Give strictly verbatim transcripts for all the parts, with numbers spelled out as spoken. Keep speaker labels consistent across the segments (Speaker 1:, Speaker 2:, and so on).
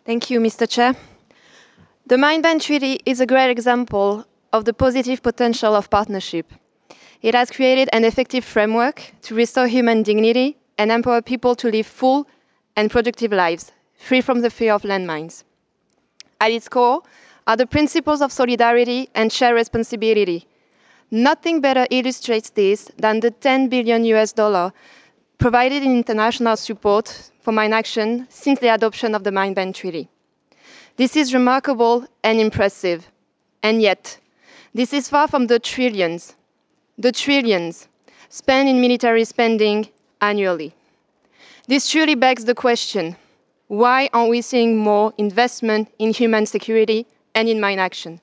Speaker 1: Thank you, Mister Chair. The Mine-Ban Treaty is a great example of the positive potential of partnership. It has created an effective framework to restore human dignity and empower people to live full and productive lives, free from the fear of landmines. At its core are the principles of solidarity and shared responsibility. Nothing better illustrates this than the ten billion U S dollar provided in international support for mine action since the adoption of the Mine-Ban Treaty. This is remarkable and impressive, and yet, this is far from the trillions, the trillions spent in military spending annually. This truly begs the question, why aren't we seeing more investment in human security and in mine action?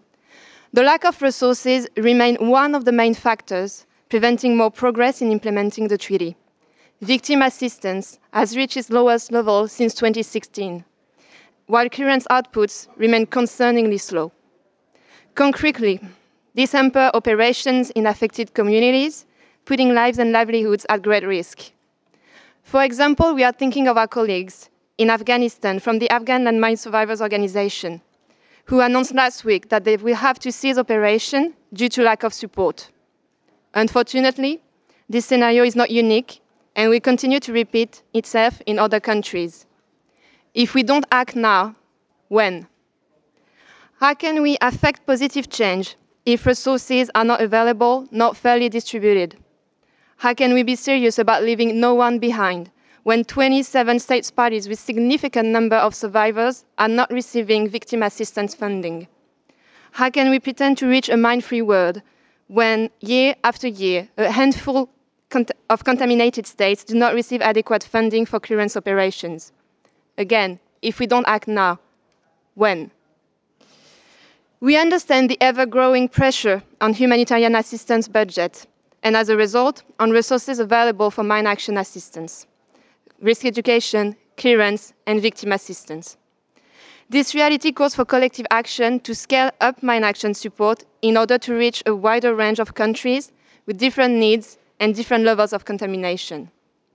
Speaker 1: The lack of resources remains one of the main factors preventing more progress in implementing the treaty. Victim assistance has reached its lowest level since twenty sixteen, while current outputs remain concerningly slow. Concretely, this hampers operations in affected communities, putting lives and livelihoods at great risk. For example, we are thinking of our colleagues in Afghanistan from the Afghan Landmine Survivors Organization, who announced last week that they will have to cease operation due to lack of support. Unfortunately, this scenario is not unique and will continue to repeat itself in other countries. If we don't act now, when? How can we affect positive change if resources are not available, not fairly distributed? How can we be serious about leaving no one behind when twenty-seven states parties with significant number of survivors are not receiving victim assistance funding? How can we pretend to reach a mine-free world when year after year a handful of contaminated states do not receive adequate funding for clearance operations? Again, if we don't act now, when? We understand the ever-growing pressure on humanitarian assistance budget, and as a result, on resources available for mine action assistance, risk education, clearance, and victim assistance. This reality calls for collective action to scale up mine action support in order to reach a wider range of countries with different needs and different levels of contamination.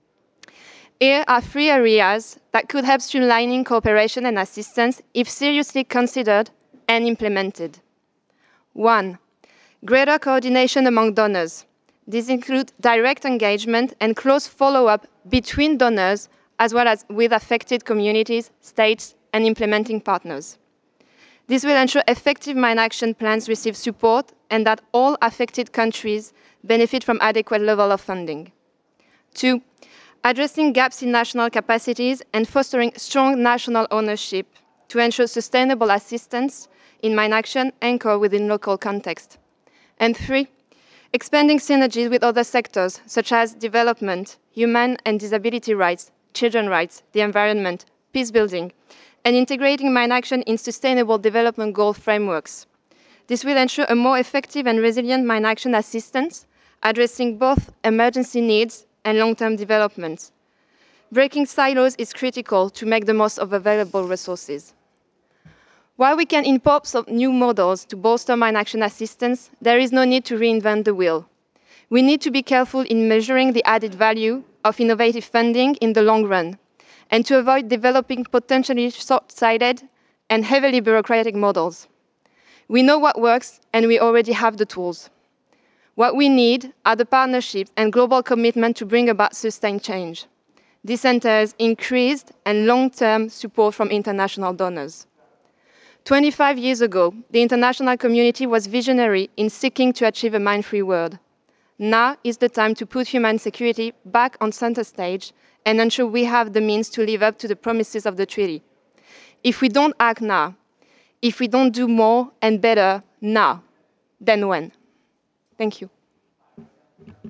Speaker 1: Here are three areas that could help streamlining cooperation and assistance if seriously considered and implemented. One, greater coordination among donors. These include direct engagement and close follow-up between donors as well as with affected communities, states, and implementing partners. This will ensure effective mine action plans receive support and that all affected countries benefit from adequate level of funding. Two, addressing gaps in national capacities and fostering strong national ownership to ensure sustainable assistance in mine action anchored within local context. And three, expanding synergies with other sectors such as development, human and disability rights, children's rights, the environment, peace building, and integrating mine action in sustainable development goal frameworks. This will ensure a more effective and resilient mine action assistance, addressing both emergency needs and long-term development. Breaking silos is critical to make the most of available resources. While we can import some new models to bolster mine action assistance, there is no need to reinvent the wheel. We need to be careful in measuring the added value of innovative funding in the long run, and to avoid developing potentially short-sighted and heavily bureaucratic models. We know what works, and we already have the tools. What we need are the partnerships and global commitment to bring about sustained change. This entails increased and long-term support from international donors. twenty-five years ago, the international community was visionary in seeking to achieve a mine-free world. Now is the time to put human security back on center stage and ensure we have the means to live up to the promises of the treaty. If we don't act now, if we don't do more and better now, then when? Thank you.